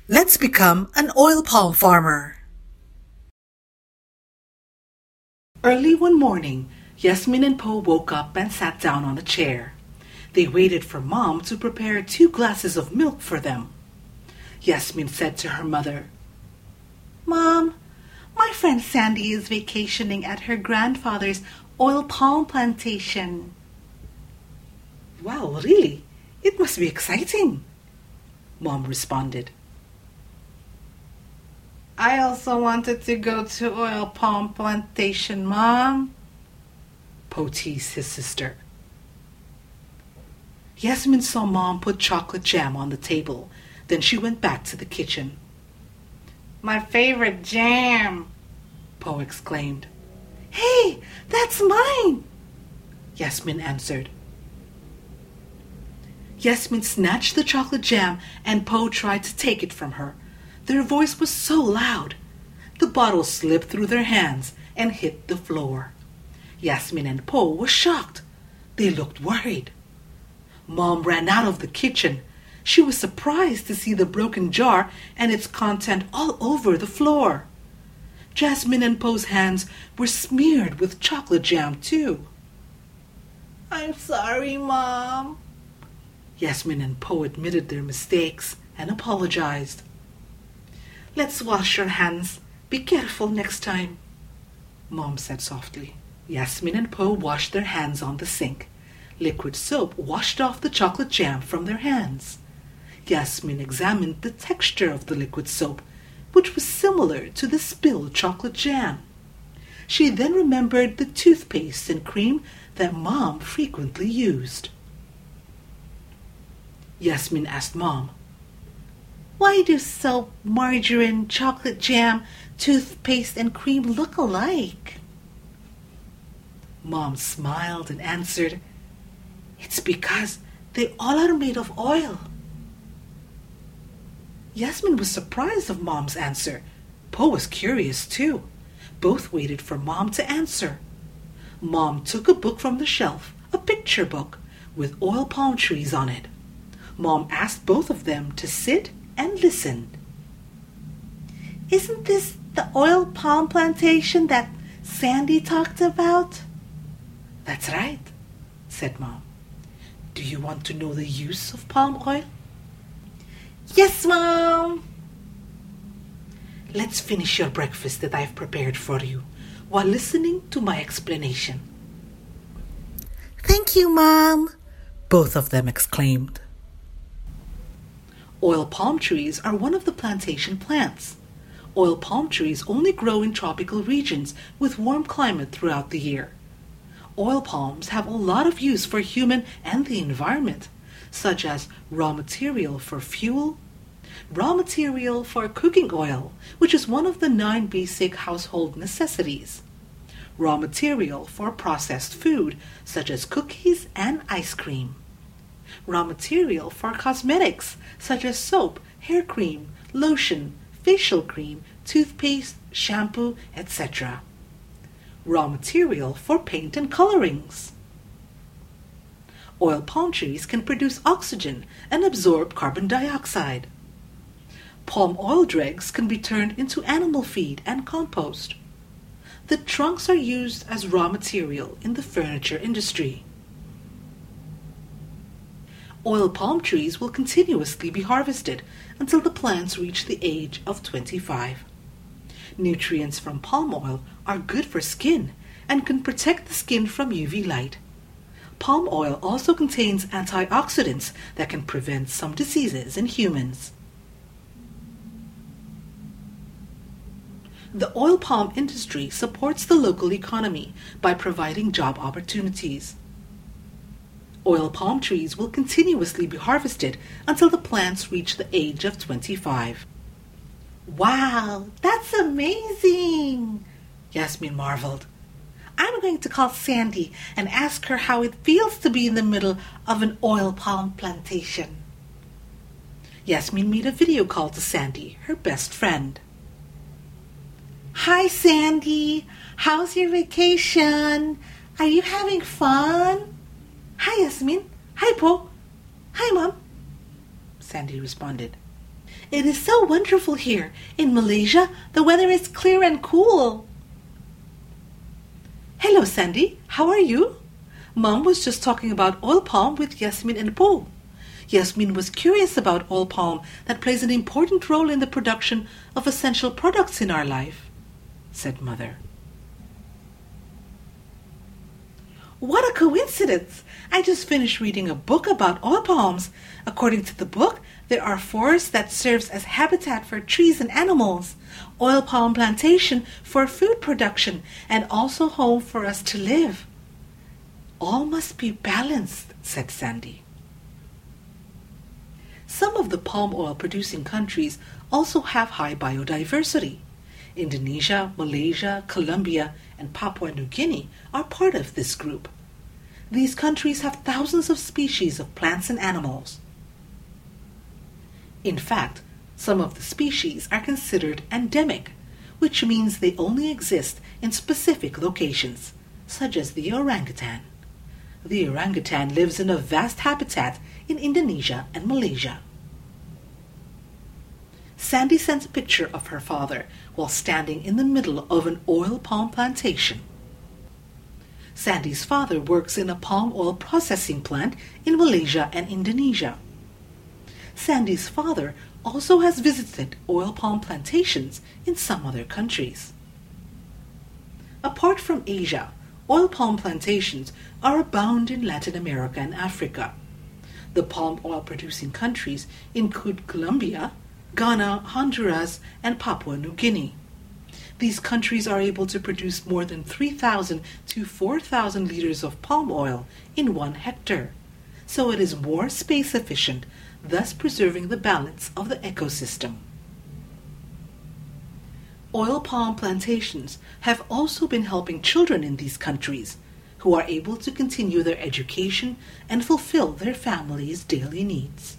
Let's become an oil palm farmer. Early one morning, Yasmin and Po woke up and sat down on a chair. They waited for Mom to prepare 2 glasses of milk for them. Yasmin said to her mother, "Mom, my friend Sandy is vacationing at her grandfather's oil palm plantation." "Wow, really? It must be exciting," Mom responded. "I also wanted to go to oil palm plantation, Mom," Po teased his sister. Yasmin saw Mom put chocolate jam on the table. Then she went back to the kitchen. "My favorite jam," Po exclaimed. "Hey, that's mine," Yasmin answered. Yasmin snatched the chocolate jam and Po tried to take it from her. Their voice was so loud. The bottle slipped through their hands and hit the floor. Yasmin and Po were shocked. They looked worried. Mom ran out of the kitchen. She was surprised to see the broken jar and its content all over the floor. Yasmin and Po's hands were smeared with chocolate jam too. "I'm sorry, Mom." Yasmin and Po admitted their mistakes and apologized. "Let's wash your hands. Be careful next time," Mom said softly. Yasmin and Po washed their hands on the sink. Liquid soap washed off the chocolate jam from their hands. Yasmin examined the texture of the liquid soap, which was similar to the spilled chocolate jam. She then remembered the toothpaste and cream that Mom frequently used. Yasmin asked Mom, "Why do soap, margarine, chocolate jam, toothpaste, and cream look alike?" Mom smiled and answered, "It's because they all are made of oil." Yasmin was surprised of Mom's answer. Po was curious too. Both waited for Mom to answer. Mom took a book from the shelf, a picture book, with oil palm trees on it. Mom asked both of them to sit and listen. "Isn't this the oil palm plantation that Sandy talked about?" "That's right," said Mom. "Do you want to know the use of palm oil?" "Yes, Mom." "Let's finish your breakfast that I've prepared for you while listening to my explanation." "Thank you, Mom," both of them exclaimed. Oil palm trees are one of the plantation plants. Oil palm trees only grow in tropical regions with warm climate throughout the year. Oil palms have a lot of use for human and the environment, such as raw material for fuel, raw material for cooking oil, which is one of the 9 basic household necessities, raw material for processed food, such as cookies and ice cream, raw material for cosmetics, such as soap, hair cream, lotion, facial cream, toothpaste, shampoo, etc., raw material for paint and colorings. Oil palm trees can produce oxygen and absorb carbon dioxide. Palm oil dregs can be turned into animal feed and compost. The trunks are used as raw material in the furniture industry. Oil palm trees will continuously be harvested until the plants reach the age of 25. Nutrients from palm oil are good for skin and can protect the skin from UV light. Palm oil also contains antioxidants that can prevent some diseases in humans. The oil palm industry supports the local economy by providing job opportunities. Oil palm trees will continuously be harvested until the plants reach the age of 25. "Wow, that's amazing!" Yasmin marveled. "I'm going to call Sandy and ask her how it feels to be in the middle of an oil palm plantation." Yasmin made a video call to Sandy, her best friend. "Hi, Sandy. How's your vacation? Are you having fun?" "Hi, Yasmin. Hi, Po. Hi, Mom," Sandy responded. It is so wonderful here. In Malaysia, the weather is clear and cool. Hello, Sandy. How are you? Mom was just talking about oil palm with Yasmin and Po. Yasmin was curious about oil palm that plays an important role in the production of essential products in our life, said Mother. What a coincidence! I just finished reading a book about oil palms. According to the book, there are forests that serves as habitat for trees and animals, oil palm plantation for food production, and also home for us to live. All must be balanced, said Sandy. Some of the palm oil producing countries also have high biodiversity. Indonesia, Malaysia, Colombia, and Papua New Guinea are part of this group. These countries have thousands of species of plants and animals. In fact, some of the species are considered endemic, which means they only exist in specific locations, such as the orangutan. The orangutan lives in a vast habitat in Indonesia and Malaysia. Sandy sent a picture of her father while standing in the middle of an oil palm plantation. Sandy's father works in a palm oil processing plant in Malaysia and Indonesia. Sandy's father also has visited oil palm plantations in some other countries. Apart from Asia, oil palm plantations are abound in Latin America and Africa. The palm oil producing countries include Colombia, Ghana, Honduras, and Papua New Guinea. These countries are able to produce more than 3,000 to 4,000 liters of palm oil in 1 hectare, so it is more space efficient, thus preserving the balance of the ecosystem. Oil palm plantations have also been helping children in these countries, who are able to continue their education and fulfill their families' daily needs.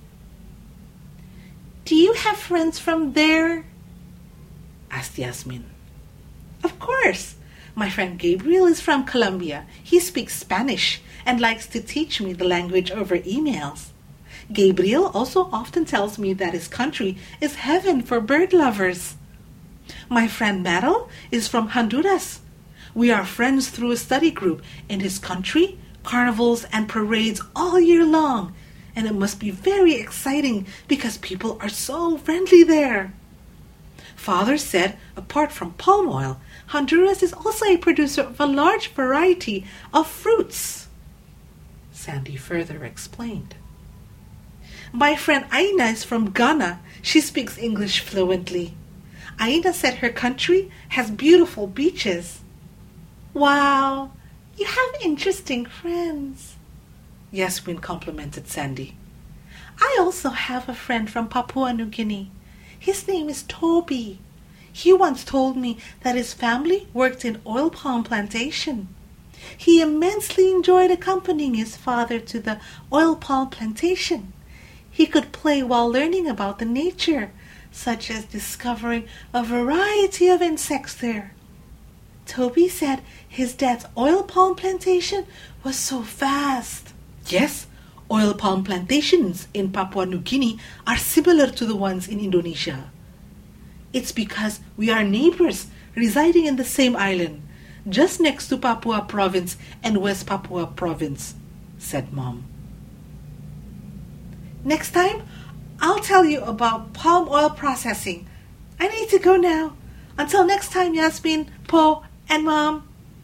Do you have friends from there? Asked Yasmin. Of course. My friend Gabriel is from Colombia. He speaks Spanish and likes to teach me the language over emails. Gabriel also often tells me that his country is heaven for bird lovers. My friend Meryl is from Honduras. We are friends through a study group. In his country, carnivals and parades all year long, and it must be very exciting because people are so friendly there. Father said, apart from palm oil, Honduras is also a producer of a large variety of fruits. Sandy further explained. My friend Aina is from Ghana. She speaks English fluently. Aina said her country has beautiful beaches. Wow, you have interesting friends, Yasmin complimented Sandy. I also have a friend from Papua New Guinea. His name is Toby. He once told me that his family worked in oil palm plantation. He immensely enjoyed accompanying his father to the oil palm plantation. He could play while learning about the nature, such as discovering a variety of insects there. Toby said his dad's oil palm plantation was so vast. Yes, oil palm plantations in Papua New Guinea are similar to the ones in Indonesia. It's because we are neighbors residing in the same island, just next to Papua Province and West Papua Province, said Mom. Next time, I'll tell you about palm oil processing. I need to go now. Until next time, Yasmin, Po, and Mom.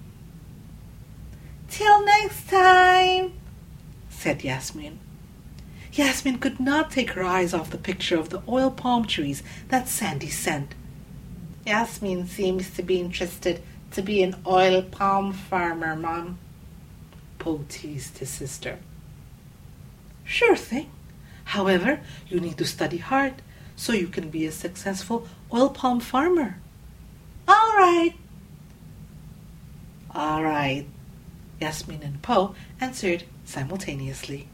Till next time, said Yasmin. Yasmin could not take her eyes off the picture of the oil palm trees that Sandy sent. Yasmin seems to be interested to be an oil palm farmer, Mom, Po teased his sister. Sure thing. However, you need to study hard so you can be a successful oil palm farmer. All right. All right, Yasmin and Po answered simultaneously.